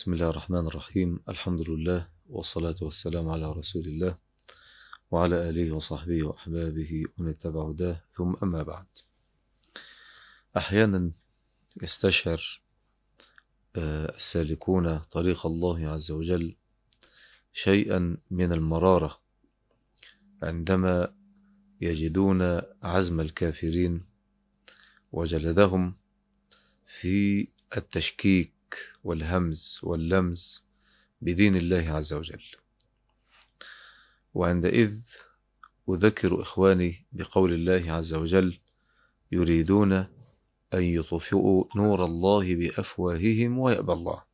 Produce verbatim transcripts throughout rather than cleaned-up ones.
بسم الله الرحمن الرحيم. الحمد لله والصلاة والسلام على رسول الله وعلى آله وصحبه وأحبابه ومن اتبع هداه، ثم أما بعد. أحيانا يستشعر السالكون طريق الله عز وجل شيئا من المرارة عندما يجدون عزم الكافرين وجلدهم في التشكيك والهمز واللمز بدين الله عز وجل. وعندئذ أذكر إخواني بقول الله عز وجل: يريدون أن يطفئوا نور الله بأفواههم ويأبى الله.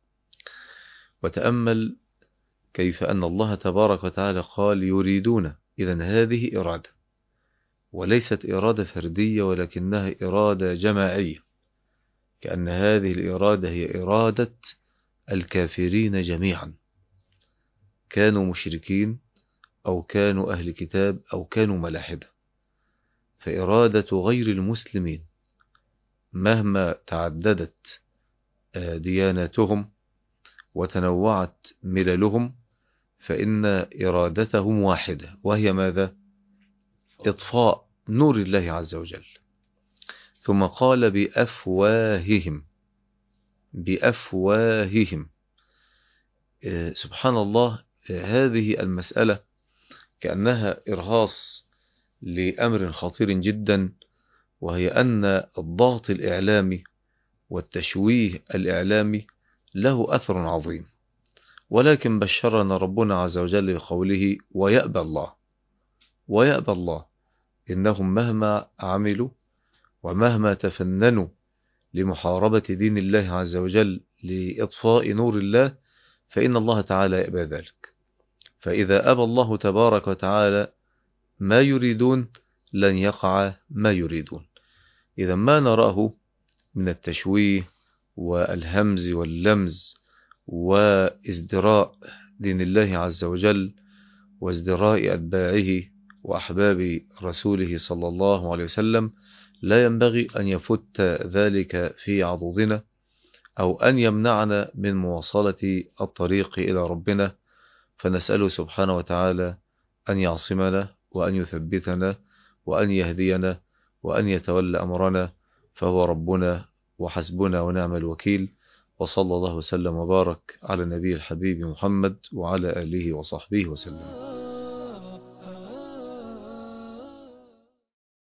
وتأمل كيف أن الله تبارك وتعالى قال يريدون، إذن هذه إرادة، وليست إرادة فردية ولكنها إرادة جماعية، كأن هذه الإرادة هي إرادة الكافرين جميعا، كانوا مشركين أو كانوا أهل كتاب أو كانوا ملاحدة. فإرادة غير المسلمين مهما تعددت دياناتهم وتنوعت مللهم فإن إرادتهم واحدة، وهي ماذا؟ إطفاء نور الله عز وجل. ثم قال بأفواههم، بأفواههم. سبحان الله، هذه المسألة كأنها إرهاص لأمر خطير جدا، وهي أن الضغط الإعلامي والتشويه الإعلامي له أثر عظيم، ولكن بشرنا ربنا عز وجل بقوله ويأبى الله. ويأبى الله، إنهم مهما عملوا ومهما تفننوا لمحاربة دين الله عز وجل لإطفاء نور الله فإن الله تعالى يأبى ذلك. فإذا أبى الله تبارك وتعالى ما يريدون لن يقع ما يريدون. إذا ما نراه من التشويه والهمز واللمز وازدراء دين الله عز وجل وازدراء أتباعه وأحباب رسوله صلى الله عليه وسلم لا ينبغي أن يفت ذلك في عضدنا أو أن يمنعنا من مواصلة الطريق إلى ربنا. فنسأله سبحانه وتعالى أن يعصمنا وأن يثبتنا وأن يهدينا وأن يتولى أمرنا، فهو ربنا وحسبنا ونعم الوكيل. وصلى الله وسلم وبارك على النبي الحبيب محمد وعلى آله وصحبه وسلم.